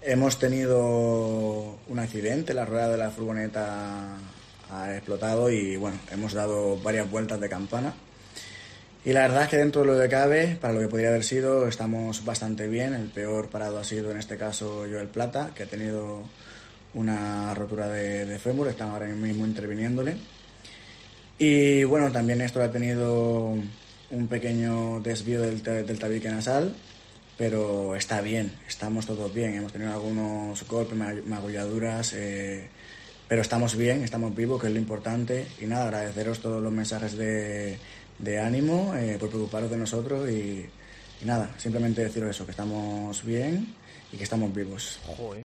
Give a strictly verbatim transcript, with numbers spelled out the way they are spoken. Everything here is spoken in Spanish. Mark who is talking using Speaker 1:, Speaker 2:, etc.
Speaker 1: Hemos tenido un accidente, la rueda de la furgoneta ha explotado y bueno, hemos dado varias vueltas de campana. Y la verdad es que dentro de lo que cabe, para lo que podría haber sido, estamos bastante bien. El peor parado ha sido en este caso Joel Plata, que ha tenido una rotura de, de fémur, están ahora mismo interviniéndole. Y bueno, también Néstor ha tenido un pequeño desvío del, del tabique nasal, pero está bien, estamos todos bien. Hemos tenido algunos golpes, magulladuras, eh, pero estamos bien, estamos vivos, que es lo importante. Y nada, agradeceros todos los mensajes de, de ánimo, eh, por preocuparos de nosotros y, y nada, simplemente deciros eso, que estamos bien y que estamos vivos.
Speaker 2: Joder.